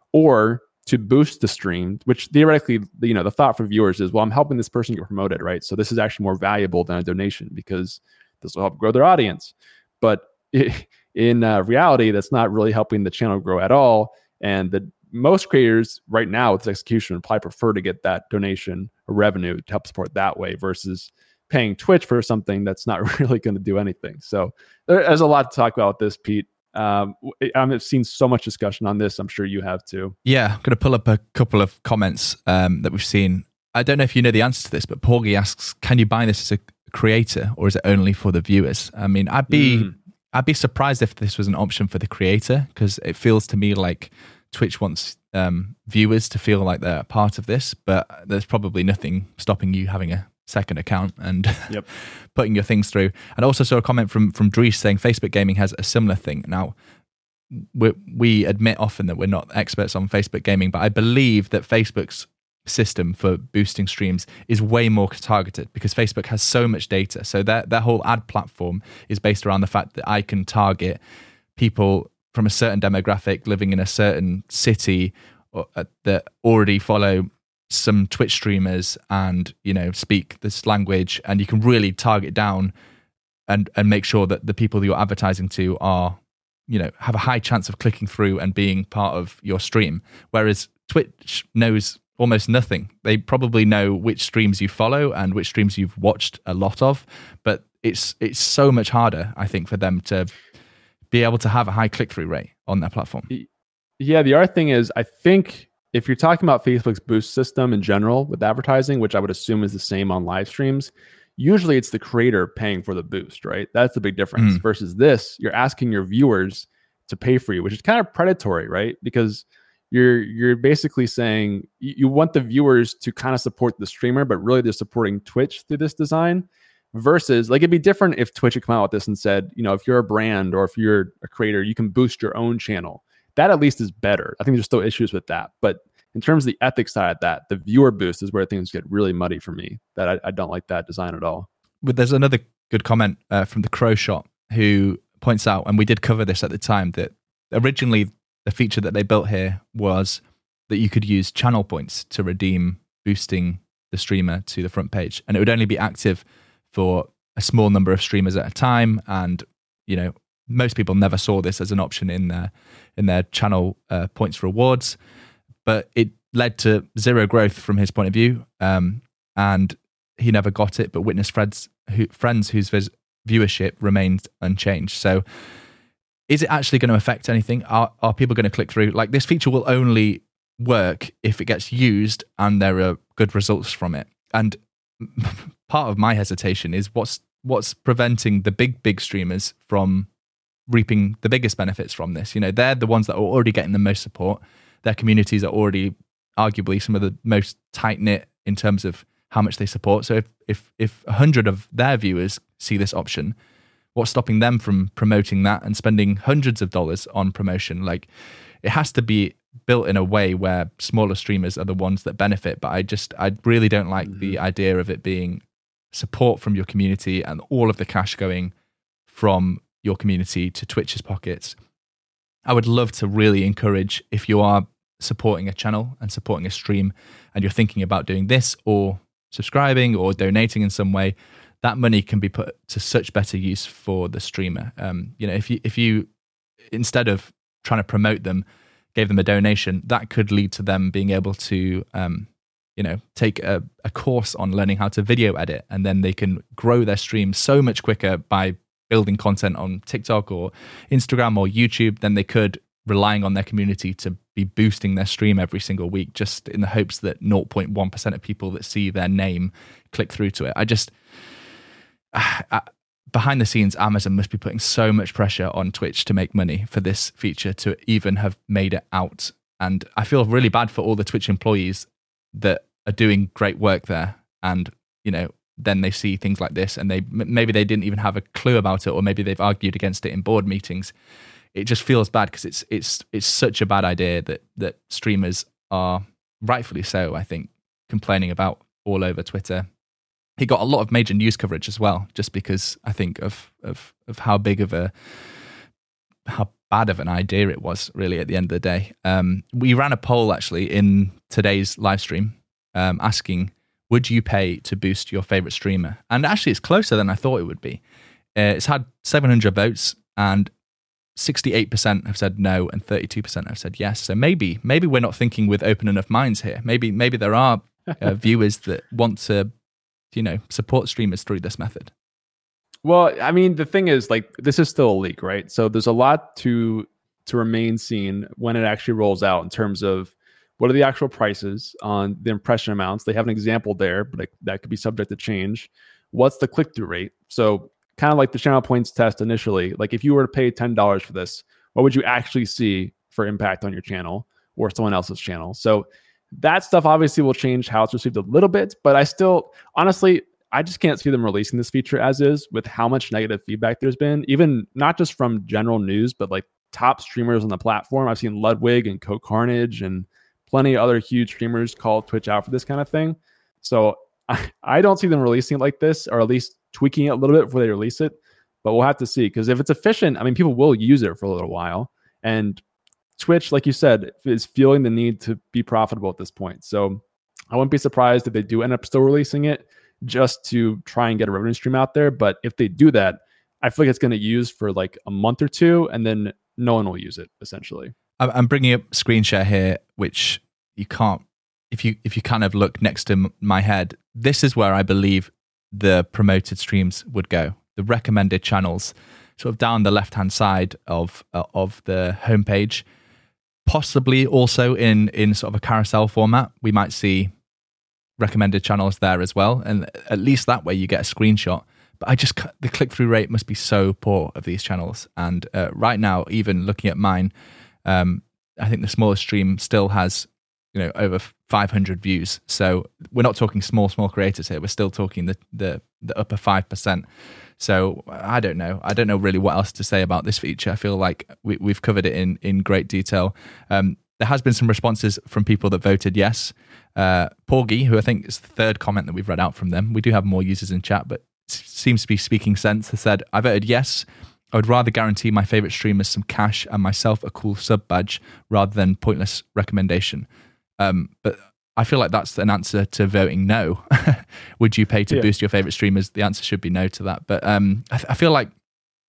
[SPEAKER 2] or to boost the stream, which theoretically, you know, the thought for viewers is, well, I'm helping this person get promoted, right? So this is actually more valuable than a donation because this will help grow their audience. But it, in uh, reality, that's not really helping the channel grow at all. And the most creators right now with this execution would probably prefer to get that donation or revenue to help support that way versus paying Twitch for something that's not really going to do anything. So there's a lot to talk about with this, Pete. Um, I've seen so much discussion on this. I'm sure you have too.
[SPEAKER 1] Yeah, I'm going to pull up a couple of comments um, that we've seen. I don't know if you know the answer to this, but Porgy asks, can you buy this as a creator or is it only for the viewers? I mean, I'd be mm. I'd be surprised if this was an option for the creator because it feels to me like Twitch wants um, viewers to feel like they're part of this, but there's probably nothing stopping you having a second account and
[SPEAKER 2] yep.
[SPEAKER 1] putting your things through. And I also saw a comment from from Dries saying Facebook Gaming has a similar thing. Now, we we admit often that we're not experts on Facebook Gaming, but I believe that Facebook's system for boosting streams is way more targeted because Facebook has so much data. So their their whole ad platform is based around the fact that I can target people from a certain demographic living in a certain city or, uh, that already follow some Twitch streamers and, you know, speak this language, and you can really target down and and make sure that the people that you're advertising to are, you know, have a high chance of clicking through and being part of your stream. Whereas Twitch knows almost nothing. They probably know which streams you follow and which streams you've watched a lot of, but it's it's so much harder, I think, for them to be able to have a high click-through rate on their platform.
[SPEAKER 2] Yeah, the other thing is, I think if you're talking about Facebook's boost system in general with advertising, which I would assume is the same on live streams, usually it's the creator paying for the boost, right? That's the big difference. Mm. Versus this, you're asking your viewers to pay for you, which is kind of predatory, right? Because you're you're basically saying you want the viewers to kind of support the streamer, but really they're supporting Twitch through this design. Versus, like, it'd be different if Twitch had come out with this and said, you know, if you're a brand or if you're a creator, you can boost your own channel. That at least is better. I think there's still issues with that. But in terms of the ethics side of that, the viewer boost is where things get really muddy for me. That I, I don't like that design at all.
[SPEAKER 1] But there's another good comment uh, from the Crow Shop who points out, and we did cover this at the time, that originally the feature that they built here was that you could use channel points to redeem boosting the streamer to the front page. And it would only be active for a small number of streamers at a time, and you know most people never saw this as an option in their in their channel uh, points rewards. But it led to zero growth from his point of view, um, and he never got it. But witnessed friends who friends whose vis- viewership remained unchanged. So, is it actually going to affect anything? Are are people going to click through? Like, this feature will only work if it gets used and there are good results from it. And part of my hesitation is what's what's preventing the big big streamers from reaping the biggest benefits from this. You know, they're the ones that are already getting the most support. Their communities are already arguably some of the most tight knit in terms of how much they support. So if if if a hundred of their viewers see this option, what's stopping them from promoting that and spending hundreds of dollars on promotion? Like, it has to be built in a way where smaller streamers are the ones that benefit. But I just, I really don't like mm-hmm. the idea of it being support from your community and all of the cash going from your community to Twitch's pockets. I would love to really encourage, if you are supporting a channel and supporting a stream and you're thinking about doing this or subscribing or donating in some way, that money can be put to such better use for the streamer. Um, you know, if you, if you, instead of trying to promote them, gave them a donation, that could lead to them being able to, um, you know, take a, a course on learning how to video edit, and then they can grow their stream so much quicker by building content on TikTok or Instagram or YouTube than they could relying on their community to be boosting their stream every single week, just in the hopes that zero point one percent of people that see their name click through to it. I just, I, behind the scenes, Amazon must be putting so much pressure on Twitch to make money for this feature to even have made it out. And I feel really bad for all the Twitch employees that are doing great work there. And, you know, then they see things like this and they maybe they didn't even have a clue about it, or maybe they've argued against it in board meetings. It just feels bad because it's it's it's such a bad idea that that streamers are, rightfully so, I think, complaining about all over Twitter. He got a lot of major news coverage as well, just because I think of of of how big of a how bad of an idea it was, really, at the end of the day. Um, we ran a poll actually in today's live stream um, asking, would you pay to boost your favorite streamer? And actually, it's closer than I thought it would be. Uh, it's had seven hundred votes, and sixty-eight percent have said no, and thirty-two percent have said yes. So maybe maybe we're not thinking with open enough minds here. Maybe maybe there are uh, viewers that want to, you know, support streamers through this method.
[SPEAKER 2] Well, I mean, the thing is, like, this is still a leak, right? So there's a lot to to remain seen when it actually rolls out in terms of what are the actual prices on the impression amounts. They have an example there, but like, that could be subject to change. What's the click-through rate? So kind of like the channel points test initially, like if you were to pay ten dollars for this, what would you actually see for impact on your channel or someone else's channel? So that stuff obviously will change how it's received a little bit, but I still, honestly, I just can't see them releasing this feature as is with how much negative feedback there's been, even not just from general news, but like top streamers on the platform. I've seen Ludwig and Co Carnage and plenty of other huge streamers call Twitch out for this kind of thing. So I, I don't see them releasing it like this, or at least tweaking it a little bit before they release it, but we'll have to see. Because if it's efficient, I mean, people will use it for a little while. And Twitch, like you said, is feeling the need to be profitable at this point. So I wouldn't be surprised if they do end up still releasing it just to try and get a revenue stream out there. But if they do that, I feel like it's going to use for like a month or two, and then no one will use it, essentially.
[SPEAKER 1] I'm bringing up screen share here, which you can't, if you if you kind of look next to my head, this is where I believe the promoted streams would go. The recommended channels, sort of down the left-hand side of uh, of the homepage, possibly also in, in sort of a carousel format. We might see recommended channels there as well, and at least that way you get a screenshot. But I just, the click-through rate must be so poor of these channels. And uh, right now, even looking at mine, um, I think the smallest stream still has, you know, over five hundred views. So we're not talking small, small creators here. We're still talking the the, the upper five percent. So I don't know. I don't know really what else to say about this feature. I feel like we, we've covered it in, in great detail. Um, there has been some responses from people that voted yes. Uh, Porgy, who I think is the third comment that we've read out from them. We do have more users in chat, but seems to be speaking sense, has said, I voted yes. I would rather guarantee my favorite streamers some cash and myself a cool sub badge rather than pointless recommendation. Um, but I feel like that's an answer to voting no. Would you pay to yeah. boost your favorite streamers? The answer should be no to that. But um, I, I feel like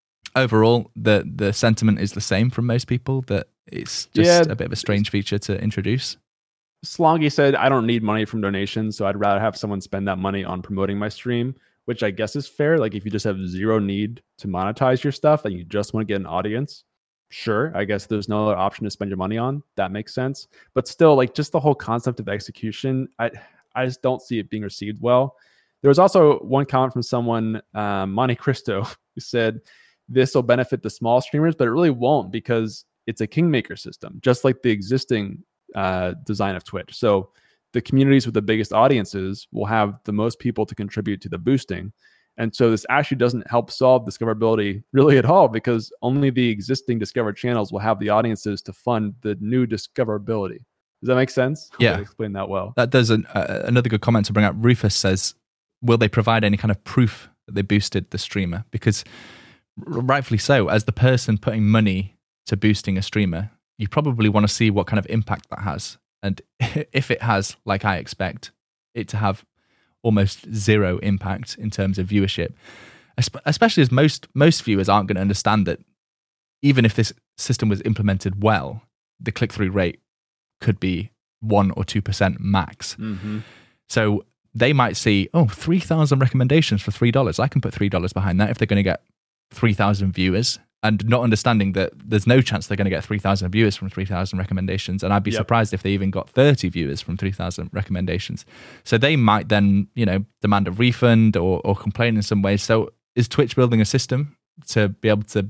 [SPEAKER 1] overall the the sentiment is the same from most people, that it's just yeah. a bit of a strange feature to introduce.
[SPEAKER 2] Slongy said, I don't need money from donations, so I'd rather have someone spend that money on promoting my stream, which I guess is fair. Like if you just have zero need to monetize your stuff and you just want to get an audience, sure, I guess there's no other option to spend your money on. That makes sense. But still, like just the whole concept of execution, I I just don't see it being received well. There was also one comment from someone, um, Monte Cristo, who said, this will benefit the small streamers, but it really won't, because it's a kingmaker system, just like the existing uh, design of Twitch. So the communities with the biggest audiences will have the most people to contribute to the boosting. And so this actually doesn't help solve discoverability really at all, because only the existing discovered channels will have the audiences to fund the new discoverability. Does that make sense?
[SPEAKER 1] Yeah.
[SPEAKER 2] I explained that well.
[SPEAKER 1] That does an, uh, another good comment to bring up. Rufus says, will they provide any kind of proof that they boosted the streamer? Because rightfully so, as the person putting money to boosting a streamer, you probably want to see what kind of impact that has. And if it has, like I expect it to have, almost zero impact in terms of viewership, especially as most most viewers aren't going to understand that even if this system was implemented well, the click-through rate could be one or two percent max. Mm-hmm. So they might see, oh, three thousand recommendations for three dollars. I can put three dollars behind that if they're going to get three thousand viewers, and not understanding that there's no chance they're going to get three thousand viewers from three thousand recommendations. And I'd be yep. surprised if they even got thirty viewers from three thousand recommendations. So they might then, you know, demand a refund or, or complain in some ways. So is Twitch building a system to be able to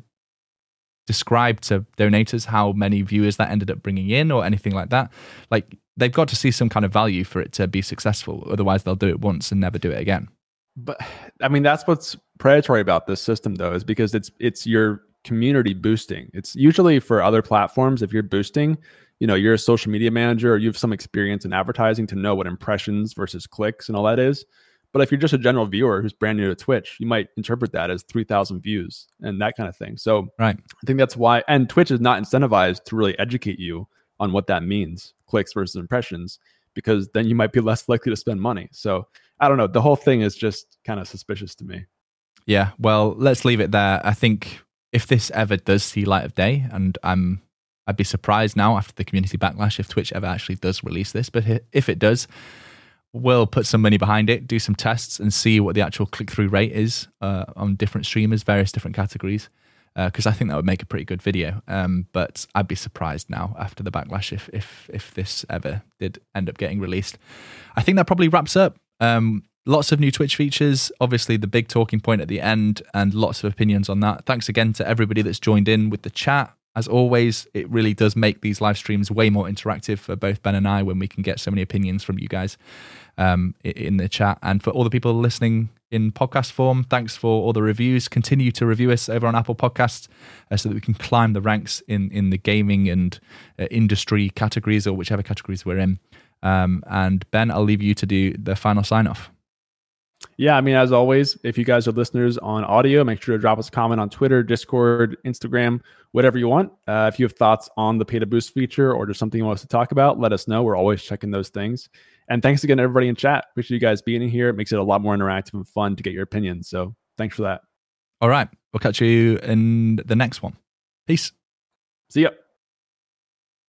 [SPEAKER 1] describe to donators how many viewers that ended up bringing in or anything like that? Like, they've got to see some kind of value for it to be successful. Otherwise, they'll do it once and never do it again.
[SPEAKER 2] But I mean, that's what's predatory about this system, though, is because it's it's your community boosting. It's usually for other platforms. If you're boosting, you know, you're a social media manager or you have some experience in advertising to know what impressions versus clicks and all that is. But if you're just a general viewer who's brand new to Twitch, you might interpret that as three thousand views and that kind of thing. So
[SPEAKER 1] right.
[SPEAKER 2] I think that's why, and Twitch is not incentivized to really educate you on what that means, clicks versus impressions, because then you might be less likely to spend money. So I don't know. The whole thing is just kind of suspicious to me.
[SPEAKER 1] Yeah, well, let's leave it there. I think if this ever does see light of day, and I'm, I'd be surprised now after the community backlash if Twitch ever actually does release this, but if it does, we'll put some money behind it, do some tests, and see what the actual click-through rate is uh, on different streamers, various different categories, because uh, I think that would make a pretty good video. Um, but I'd be surprised now after the backlash if if if this ever did end up getting released. I think that probably wraps up. Um, lots of new Twitch features, obviously the big talking point at the end, and lots of opinions on that. Thanks again to everybody that's joined in with the chat. As always, it really does make these live streams way more interactive for both Ben and I when we can get so many opinions from you guys um, in the chat. And for all the people listening in podcast form, thanks for all the reviews. Continue to review us over on Apple Podcasts uh, so that we can climb the ranks in, in the gaming and uh, industry categories, or whichever categories we're in. Um, and Ben, I'll leave you to do the final sign off.
[SPEAKER 2] yeah, I mean, as always, if you guys are listeners on audio, make sure to drop us a comment on Twitter, Discord, Instagram, whatever you want. Uh, if you have thoughts on the pay to boost feature or just something you want us to talk about, let us know. We're always checking those things. And thanks again, everybody in chat. Appreciate you guys being here. It makes it a lot more interactive and fun to get your opinions. So thanks for that.
[SPEAKER 1] All right. We'll catch you in the next one. Peace.
[SPEAKER 2] See ya.